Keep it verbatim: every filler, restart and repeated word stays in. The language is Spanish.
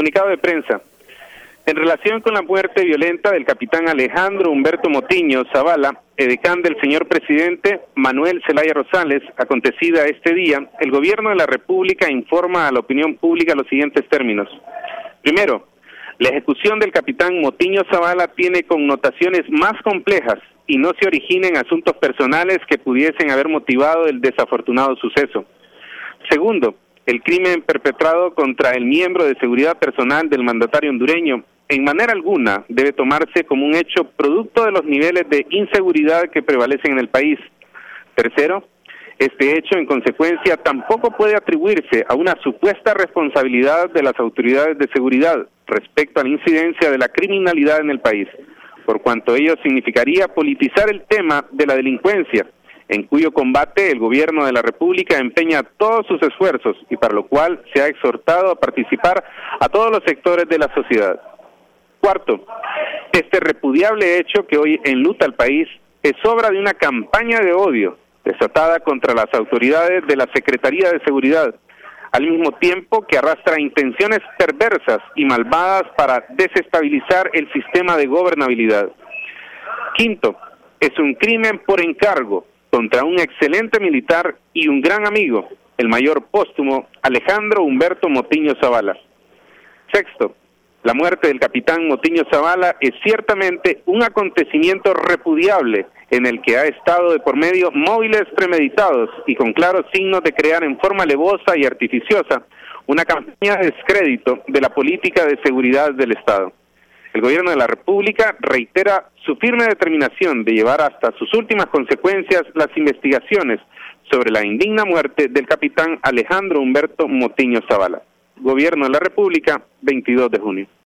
Comunicado de prensa. En relación con la muerte violenta del capitán Alejandro Humberto Motiño Zavala, edecán del señor presidente Manuel Zelaya Rosales, acontecida este día, el gobierno de la República informa a la opinión pública los siguientes términos. Primero, la ejecución del capitán Motiño Zavala tiene connotaciones más complejas y no se origina en asuntos personales que pudiesen haber motivado el desafortunado suceso. Segundo, el crimen perpetrado contra el miembro de seguridad personal del mandatario hondureño en manera alguna debe tomarse como un hecho producto de los niveles de inseguridad que prevalecen en el país. Tercero, este hecho en consecuencia tampoco puede atribuirse a una supuesta responsabilidad de las autoridades de seguridad respecto a la incidencia de la criminalidad en el país, por cuanto ello significaría politizar el tema de la delincuencia, en cuyo combate el gobierno de la República empeña todos sus esfuerzos y para lo cual se ha exhortado a participar a todos los sectores de la sociedad. Cuarto, este repudiable hecho que hoy enluta al país es obra de una campaña de odio desatada contra las autoridades de la Secretaría de Seguridad, al mismo tiempo que arrastra intenciones perversas y malvadas para desestabilizar el sistema de gobernabilidad. Quinto, es un crimen por encargo contra un excelente militar y un gran amigo, el mayor póstumo Alejandro Humberto Motiño Zavala. Sexto, la muerte del capitán Motiño Zavala es ciertamente un acontecimiento repudiable en el que ha estado de por medio móviles premeditados y con claros signos de crear en forma alevosa y artificiosa una campaña de descrédito de la política de seguridad del Estado. El gobierno de la República reitera su firme determinación de llevar hasta sus últimas consecuencias las investigaciones sobre la indigna muerte del capitán Alejandro Humberto Motiño Zavala. Gobierno de la República, veintidós de junio.